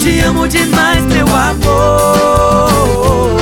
te amo demais, meu amor.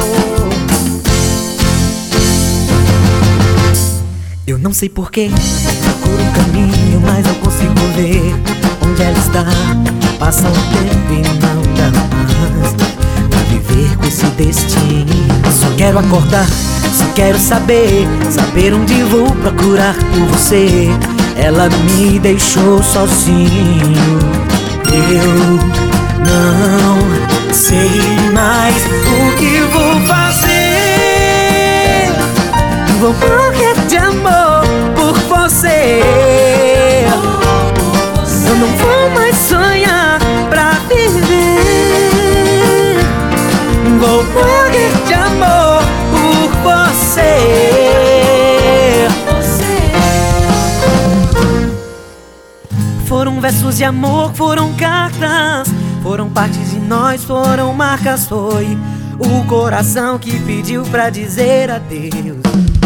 Eu não sei porquê, procuro um caminho, mas não consigo ver onde ela está. Passa o tempo e não dá mais pra viver com esse destino. Só quero acordar, só quero saber onde vou procurar por você. Ela me deixou sozinho. Eu não sei mais o que vou fazer. Vou morrer de amor por você. Eu não vou mais sonhar pra viver. Vou morrer de amor por você. Foram versos de amor, foram cartas, foram partes de nós, foram marcas. Foi o coração que pediu pra dizer adeus.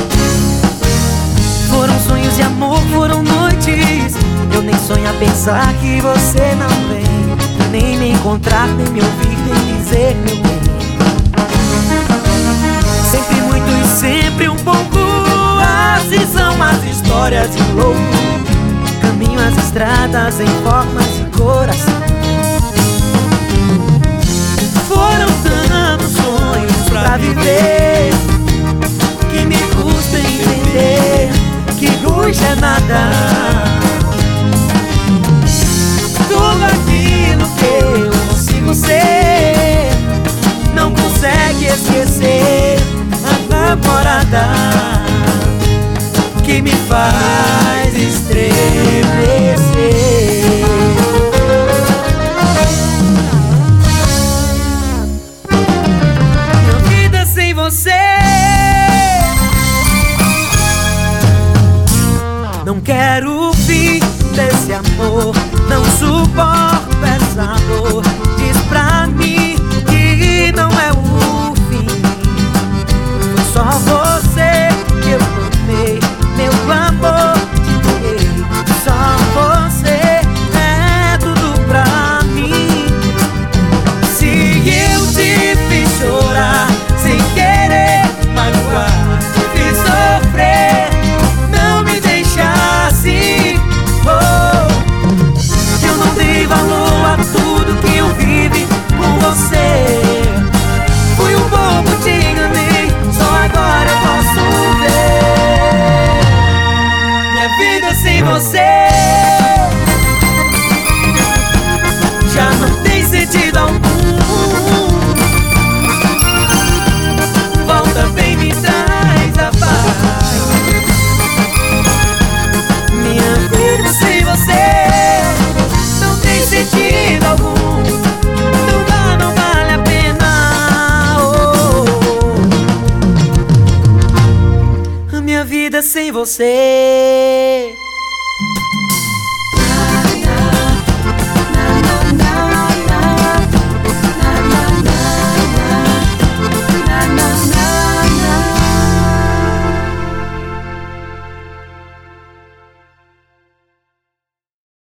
Foram sonhos de amor, foram noites. Eu nem sonho a pensar que você não vem, nem me encontrar, nem me ouvir, nem dizer meu bem. Sempre muito e sempre um pouco. Assim são as histórias de um louco. Caminho as estradas em formas de coração. Foram tantos sonhos pra viver que me custa entender que luz é nada. Tudo aquilo que eu consigo ser não consegue esquecer a namorada que me faz estremecer. Minha vida sem você. Não quero o fim desse amor, não suporto essa dor. Diz pra mim que não é o fim. Foi só você que eu amei, meu amor, te dei. Só você é tudo pra mim. Se eu te fiz chorar sem querer magoar, te fiz sofrer, não me deixa assim. Oh, eu não dei valor a tudo que eu vivi com você. Fui um bobo, te enganei, só agora eu posso ver minha vida sem você. Já não tem sentido algum. Volta, vem, me traz a paz. Minha vida sem você não tem sentido algum. Não vale a pena. Oh, a minha vida sem você.